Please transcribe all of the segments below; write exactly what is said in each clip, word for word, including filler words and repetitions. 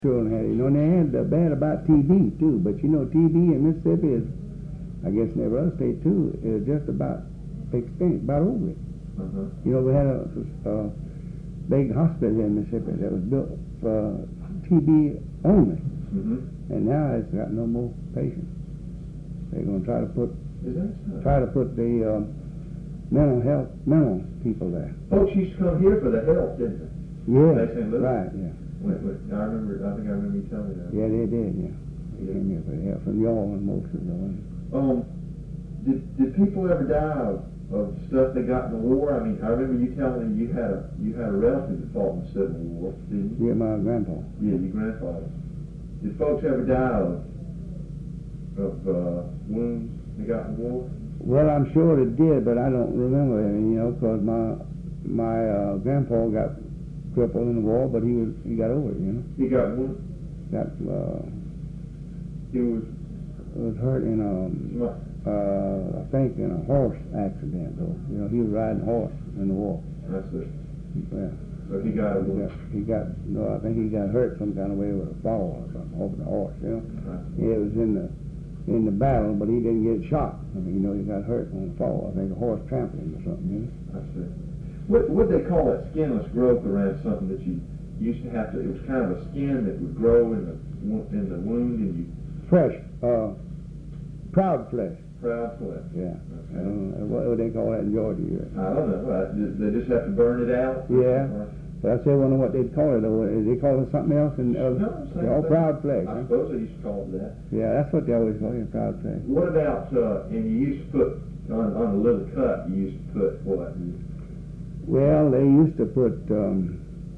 Children had it. You know, and they had the bad about T B too. But you know, T B in Mississippi is, I guess in every other state too, is just about extinct, about over it. Uh-huh. You know, we had a, a big hospital in Mississippi that was built for T B only, Mm-hmm. and now it's got no more patients. They're going to try to put Is that so? try to put the uh, mental health mental people there. Folks used to come here for the help, didn't they? Yeah, They Saint Louis? right. Yeah, Wait, wait, I remember. I think I remember you telling me that. yeah, they did. Yeah, they Yeah. came here for the help from y'all and most of them. Um, did did people ever die of, of stuff they got in the war? I mean, I remember you telling me you had a you had a relative that fought in the Civil War, didn't you? Yeah, my grandpa. Yeah, your grandfather. Did folks ever die of of uh, wounds they got in the war? Well, I'm sure it did, but I don't remember any, you know, because my my uh, grandpa got crippled in the war, but he was he got over it, you know. He got one. Got uh, He was. was hurt in a uh, I think in a horse accident, though. You know, he was riding a horse in the war. That's it. Yeah. So he got a He one. got, he got no, I think he got hurt some kind of way with a fall or something over the horse. You know, yeah, it was in the in the battle, but he didn't get shot. I mean, you know, he got hurt on the fall. I think a horse trampled him or something. You know. That's it. What what they call that skinless growth around something that you used to have to? It was kind of a skin that would grow in the wo- in the wound, and you Fresh, uh, proud flesh. proud flesh. Yeah. Okay. I don't know, what would they call that in Georgia? Yeah. I don't know. I, they just have to burn it out. Yeah. Or- But I still wonder what they'd call it. Or they call it something else? In other, No, same all thing. proud flesh. I Huh? suppose they used to call it that. Yeah, that's what they always call it, proud flesh. What about, uh, and you used to put, on, on a little cut, you used to put what? Well, they used to put, um,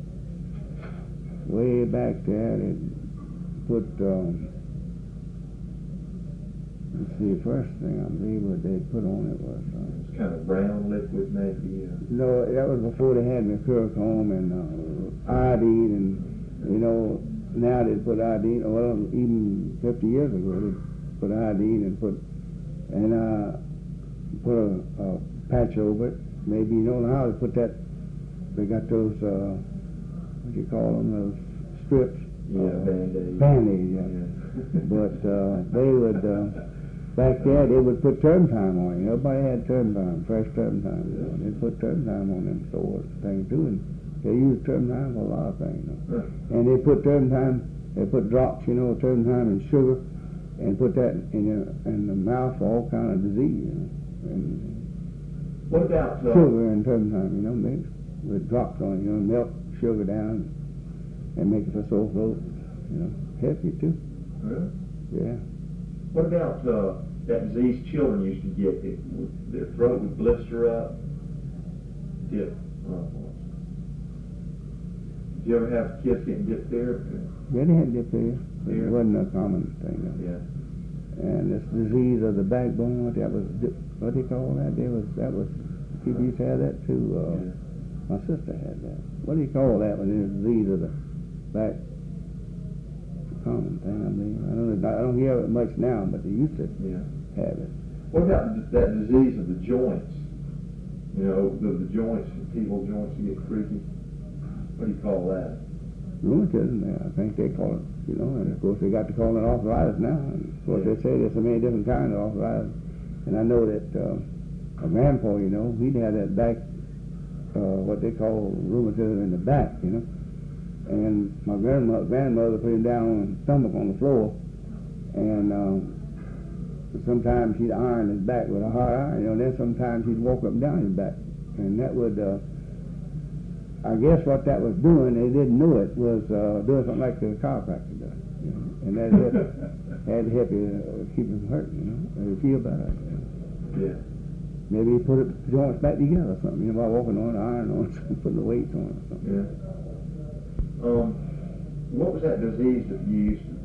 way back there, they put, um, let's see, first thing I believe what they put on it was, uh, It's kind of brown liquid, maybe. Uh, no, that was before they had mercurochrome and uh, iodine, and you know, now they put iodine. Well, even fifty years ago, they put iodine and put and uh, put a, a patch over it. Maybe you don't know how they put that. They got those uh, what do you call them? Those strips. yeah, uh, Band-Aid. Band-Aid, yeah. Yeah. But uh, they would. Uh, Back there, they would put term time on it. Everybody had term time, fresh term time. You know. They put term time on them stores things too, and they use term time for a lot of things. You know. Huh. And they put term time, they put drops, you know, term time and sugar, and put that in your in the mouth for all kind of disease. You know. And What about, uh, sugar and term time, you know, mixed with drops on it. You know, melt sugar down and make it for sore throat. You know, healthy too. really? Yeah. What about uh, that disease children used to get? It, would- their throat would blister up. Dip. Uh, did you ever have kids getting diphtheria? Yeah, they had diphtheria. But Yeah. it wasn't a common thing. You know. Yeah. And this disease of the backbone, what that was, what do you call that? There was that was people used to have that too. Uh, Yeah. My sister had that. What do you call that when there's disease of the back? Common thing. I mean, I don't, I don't hear it much now, but they used to Yeah. have it. What about th- that disease of the joints? You know, the, the joints, people's joints get creaky. What do you call that? Rheumatism, yeah, I think they call it. You know, and of course they got to call it arthritis now. And of course Yeah. they say there's so many different kinds of arthritis. And I know that uh, my grandpa, you know, he'd had that back, uh, what they call rheumatism in the back, you know. And my grandmother, grandmother put him down on his stomach on the floor, and um, sometimes she'd iron his back with a hot iron, you know. Then sometimes she'd walk up and down his back, and that would, uh, I guess, what that was doing, they didn't know it, was uh, doing something like the chiropractor does, you know. And that had, had to help you uh, keep it from hurting, you know, and you feel better. You know. Yeah. Maybe put the joints back together or something, you know, by walking on, iron on, putting the weights on or something. Yeah. Um, what was that disease that you used to